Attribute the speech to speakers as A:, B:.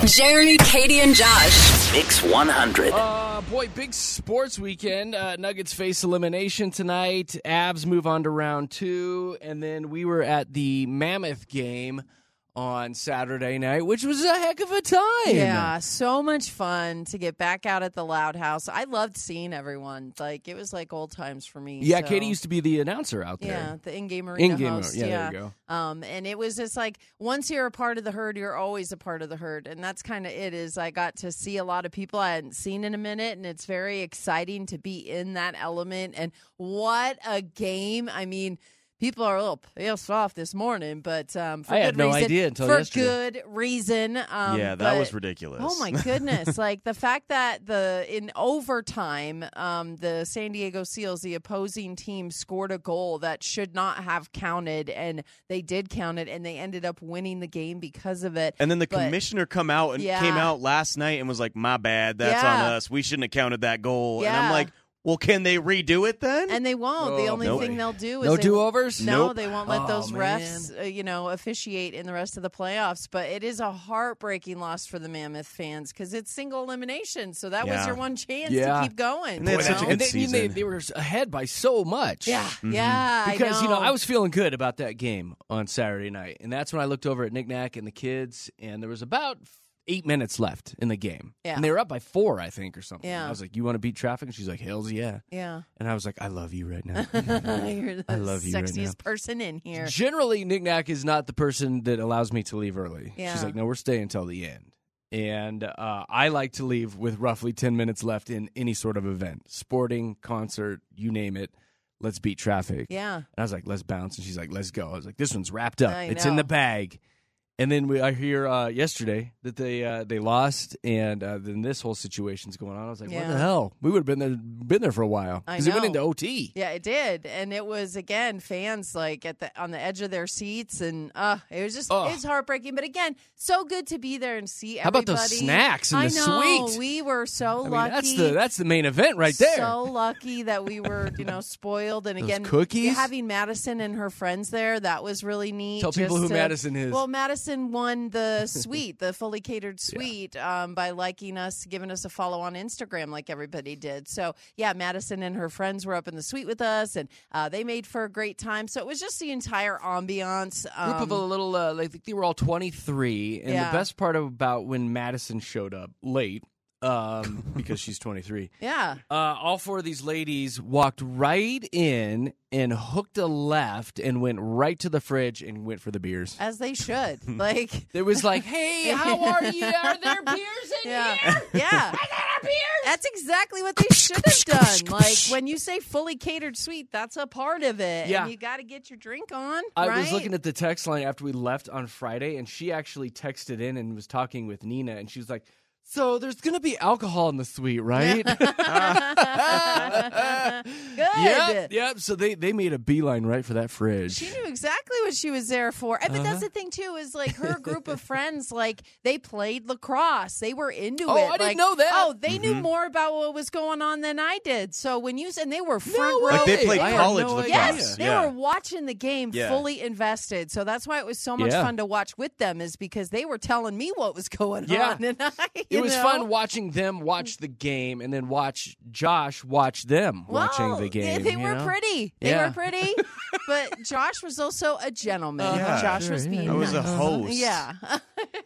A: Jeremy, Katie, and Josh.
B: Mix 100.
C: Boy, big sports weekend. Nuggets face elimination tonight. Avs move on to round 2. And then we were at the Mammoth game on Saturday night, which was a heck of a time.
D: Yeah, so much fun to get back out at the Loud House. I loved seeing everyone. Like, it was like old times for me.
C: Yeah,
D: so.
C: Katie used to be the announcer out there.
D: Yeah, the in-game arena host.
C: Yeah, there you go.
D: And it was just like, once you're a part of the herd, you're always a part of the herd. And that's kind of it is I got to see a lot of people I hadn't seen in a minute, and it's very exciting to be in that element. And what a game. I mean, people are a little pissed off this morning, but for
C: I
D: good
C: had no
D: reason.
C: idea until
D: for
C: yesterday.
D: good reason.
E: Yeah, that was ridiculous.
D: Oh my goodness! Like the fact that in overtime, the San Diego Seals, the opposing team, scored a goal that should not have counted, and they did count it, and they ended up winning the game because of it.
E: And then the commissioner came out last night and was like, "My bad, that's on us. We shouldn't have counted that goal."
D: Yeah.
E: And I'm like, well, can they redo it then?
D: And they won't. The only thing they'll do is
C: No do-overs?
D: No,
E: Nope.
D: they won't let those
C: man.
D: refs, officiate in the rest of the playoffs. But it is a heartbreaking loss for the Mammoth fans because it's single elimination. So that was your one chance to keep going.
E: And they had such a good season.
C: They were ahead by so much.
D: Yeah, yeah.
C: Because,
D: I know.
C: I was feeling good about that game on Saturday night. And that's when I looked over at Nick Knack and the kids, and there was about 8 minutes left in the game.
D: Yeah.
C: And they were up by 4, I think, or something.
D: Yeah.
C: I was like, you want to beat traffic? And she's like, hells yeah.
D: Yeah.
C: And I was like, I love you right now.
D: You're the
C: I love you right
D: sexiest
C: now.
D: person in here.
C: Generally, Nick Knack is not the person that allows me to leave early.
D: Yeah.
C: She's like, no, we're staying until the end. And I like to leave with roughly 10 minutes left in any sort of event. Sporting, concert, you name it. Let's beat traffic.
D: Yeah.
C: And I was like, let's bounce. And she's like, let's go. I was like, this one's wrapped up. It's
D: know.
C: in the bag. And then I hear yesterday that they lost, and then this whole situation's going on. I was like, what the hell? We would have been there for a while because it went into OT.
D: Yeah, it did, and it was again fans like on the edge of their seats, and it was just it's heartbreaking. But again, so good to be there and see everybody.
C: How about those snacks in the suite?
D: We were so lucky.
C: That's the main event right there.
D: So lucky that we were spoiled, and
C: Those
D: again,
C: cookies?
D: having Madison and her friends there, that was really neat.
C: Tell people who Madison is.
D: Well, Madison won the suite, the fully catered suite, by liking us, giving us a follow on Instagram like everybody did. So, yeah, Madison and her friends were up in the suite with us, and they made for a great time. So it was just the entire ambiance.
C: Group of a little, I think they were all 23. And the best part about when Madison showed up late, because she's 23.
D: Yeah.
C: All 4 of these ladies walked right in and hooked a left and went right to the fridge and went for the beers.
D: As they should. Like
C: it was like, hey, how are you? Are there beers in here?
D: Yeah.
C: I got a beer.
D: That's exactly what they should have done. Like when you say fully catered suite, that's a part of it.
C: Yeah.
D: And you got to get your drink on.
C: I
D: right?
C: was looking at the text line after we left on Friday, and she actually texted in and was talking with Nina, and she was like, so there's going to be alcohol in the suite, right?
D: Good.
C: Yep. So they made a beeline right for that fridge.
D: She knew exactly what she was there for. But that's the thing, too, is like her group of friends, like they played lacrosse. They were into it.
C: I didn't know that.
D: Oh, they knew more about what was going on than I did. So when and they were front row.
E: Like they played
C: I had
E: college
C: no
E: lacrosse.
C: idea.
D: Yes, they were watching the game fully invested. So that's why it was so much fun to watch with them, is because they were telling me what was going on. And
C: it was fun watching them watch the game and then watch Josh watch them watching the game.
D: They were pretty. They were pretty. But Josh was also a gentleman.
E: Yeah.
D: Josh was being
E: I was a
D: nice.
E: host.
D: Yeah.